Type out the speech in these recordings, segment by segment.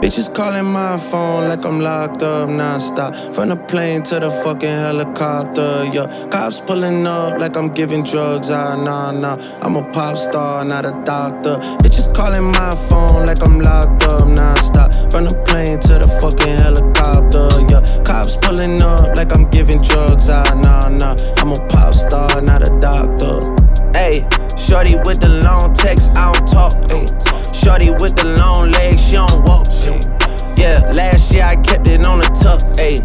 Bitches calling my phone like I'm locked up non-stop. From the plane to the fucking helicopter, yeah. Cops pulling up like I'm giving drugs, nah. I'm a pop star, not a doctor. Bitches calling my phone like I'm locked up non-stop. From the plane to the fucking helicopter, yeah. Cops pulling up like I'm giving drugs, nah. I'm a pop star, not a doctor. Ayy, shorty with the long text, I don't talk, ayy. Shorty with the long legs, she don't walk, ayy. Yeah, last year I kept it on the tuck, ayy.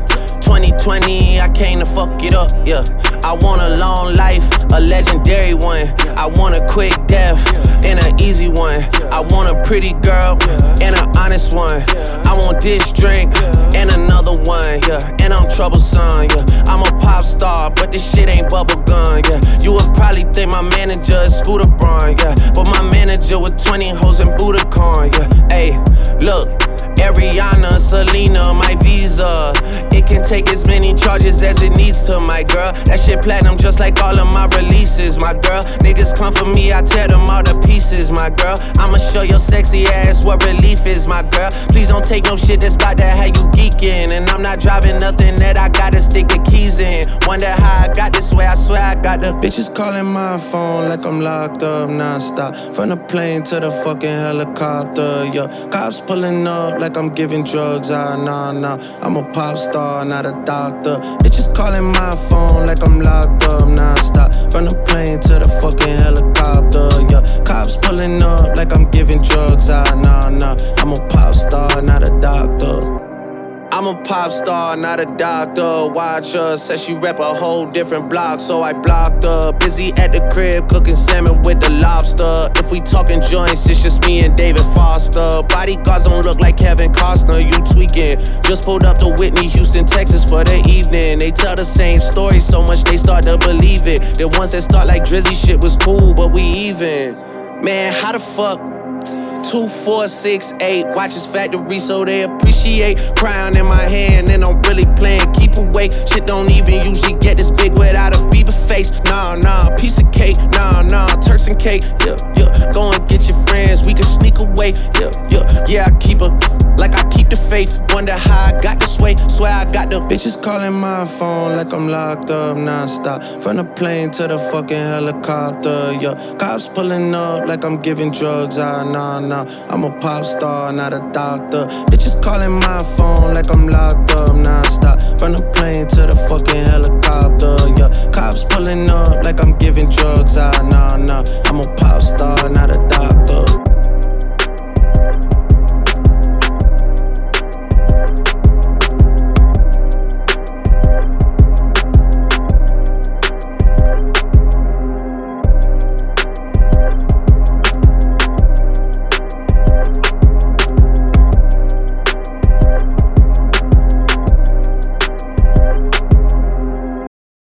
2020, I came to fuck it up, yeah. I want a long life, a legendary one. I want a quick death and an easy one. I want a pretty girl and an honest one. I want this drink and another one, yeah. And I'm troublesome, yeah. I'm a pop star, but this shit ain't bubblegum, yeah. You would probably think my manager is Scooter Braun, yeah. But my manager with 20 hoes and Budokan, yeah. Ayy, look. Ariana, Selena, my visa. It can take as many charges as it needs to, my girl. That shit platinum just like all of my releases, my girl. Niggas come for me, I tear them all to pieces, my girl. I'ma show your sexy ass what relief is, my girl. Please don't take no shit that's about that how you geeking. And I'm not driving nothing that I gotta stick the keys in. Wonder how I got this way, I swear I got the bitches calling my phone like I'm locked up non-stop. From the plane to the fucking helicopter, yeah. Cops pulling up like I'm giving drugs, nah. I'm a pop star, not a doctor. Bitches calling my phone like I'm locked up non-stop. From the plane to the fucking helicopter, yeah. Cops pulling up like I'm giving drugs, nah. I'm a pop star, not a doctor. I'm a pop star, not a doctor. Watch her, said she rep a whole different block, so I blocked her. Busy at the crib, cooking salmon with the lobster. If we talking joints, it's just me and David Foster. Bodyguards don't look like Kevin Costner, you tweaking. Just pulled up to Whitney, Houston, Texas for the evening. They tell the same story so much they start to believe it. The ones that start like Drizzy shit was cool, but we even. Man, how the fuck? 2, 4, 6, 8 watches factory so they appreciate. Crown in my hand and I'm really playing keep away. Shit don't even usually get this big without a Bieber face. Nah, piece of cake. Nah, Turks and cake. Yeah. Go and get your friends, we can sneak away. Yeah, I keep her like I keep the faith. Wonder how I got this way. Swear I got the bitches calling my phone like I'm locked up non-stop. From the plane to the fucking helicopter, yeah. Cops pulling up like I'm giving drugs, nah. I'm a pop star, not a doctor. Bitches calling my